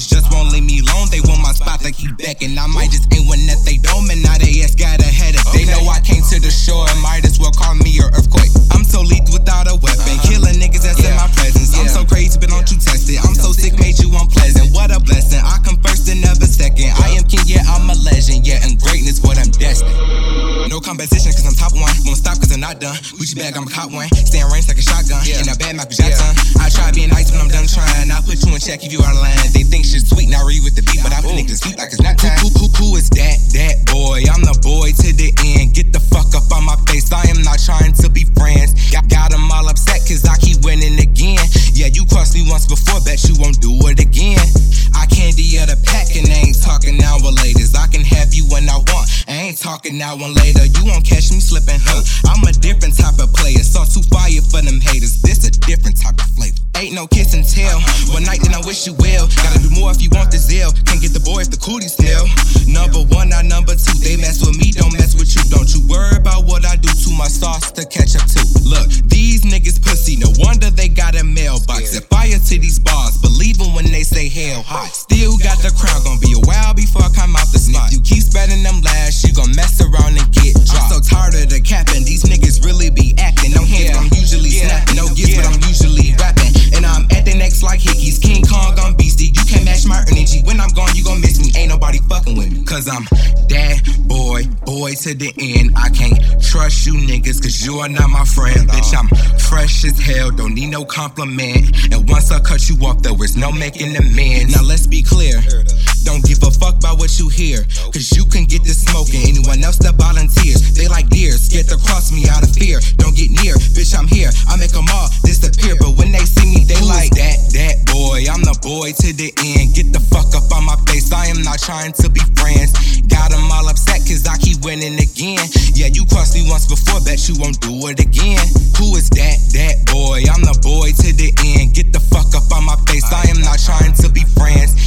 niggas just won't leave me alone. They want my spot, they keep becking. I might just ain't one that they don't, and now they ass got a headache. They know I came to the shore and might as well call me an earthquake. I'm so lethal without a weapon, killing niggas that's in my presence. I'm so crazy, but don't you test it. I'm so sick, made you unpleasant. What a blessing, I come first and never second. I am king, yeah, I'm a legend, yeah, and greatness what I'm destined. No competition, cause I'm top one. Won't stop cause I'm not done. Gucci bag, I'm a cop one. Stay in range like a shotgun. In a bad Michael Jackson. I try being nice when I'm done trying. I'll put you in check if you out of line. They think shit's sweet, not read with the beat, but I put niggas sleep like it's not time. Who is that? That boy. I'm the boy to the end. Get the fuck up on my face. I am not trying to be friends. Got them all upset cause I keep winning again. Yeah, you crossed me once before, bet you won't do it again. I candy of the pack and I ain't talking now with ladies. I can have you when I want. I ain't talking now and later. You won't catch me slipping, huh? I'm a different type of player. So too fire for them haters. This a different type of flavor. Ain't no kiss and tell. One night then I wish you well. Gotta do more if you want the zeal. Can't get the boy if the cootie still. Number one, not number two. They mess with me, don't mess with you. Don't you worry about what I do to my sauce to catch up to. Look, these niggas pussy. No wonder they got a mailbox. Set fire to these bars. Believe them when they say hell hot. Still got the crown. Gonna be a while before I come out the spot. You keep spreading them lies, you gon' mess around and get dropped. I'm so tired of the capping. These niggas really be acting. No hands, but I'm usually snapping. No gifts, but I'm usually rapping. And I'm at the next like hickeys. King Kong, I'm beastie. You can't match my energy. When I'm gone, you gon' miss me. Ain't nobody fucking with me. Cause I'm that boy to the end. I can't trust you niggas cause you are not my friend. Bitch, I'm fresh as hell, don't need no compliment. And once I cut you off, there is no making amends. Now let's be clear. Don't give a fuck about what you hear, cause you can get this smoking. Anyone else that volunteers, they like deers, scared to cross me out of fear. Don't get near, bitch, I'm here. I make them all disappear, but when they see me, they like that boy. I'm the boy to the end. Get the fuck up on my face. I am not trying to be friends. Got them all upset cause I keep winning again. Yeah, you crossed me once before, bet you won't do it again. Who is that boy? I'm the boy to the end. Get the fuck up on my face. I am not trying to be friends.